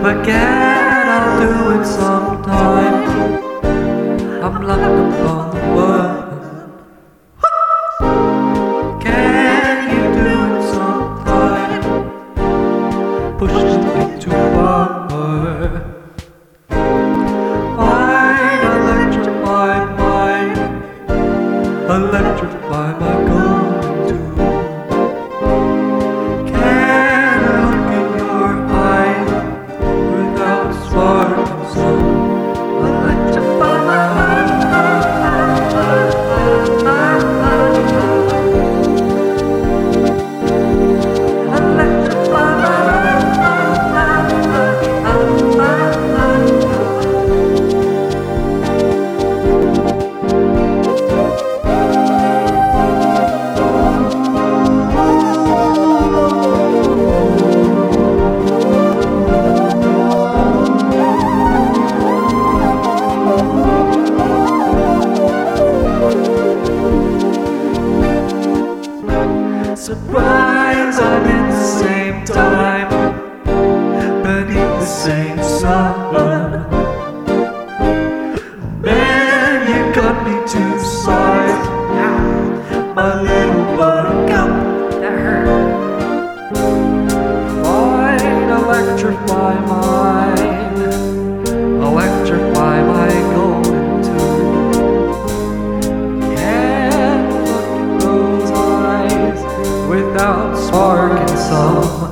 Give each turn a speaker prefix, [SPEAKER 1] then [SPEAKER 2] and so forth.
[SPEAKER 1] again, I'll do it sometime. I'm locked upon the word. Can you do it sometime? Pushes me too far. Mind, electrify mind, electrify my golden tune. Can't look in your eyes without spark and soul. Electrify my mind. Surprise, I'm in the same time, beneath the same sun. Man, you got me too soft, my little buttercup. That hurt. Mind, electrify mine, electrify my golden tune. Can't look in those eyes without spark and song.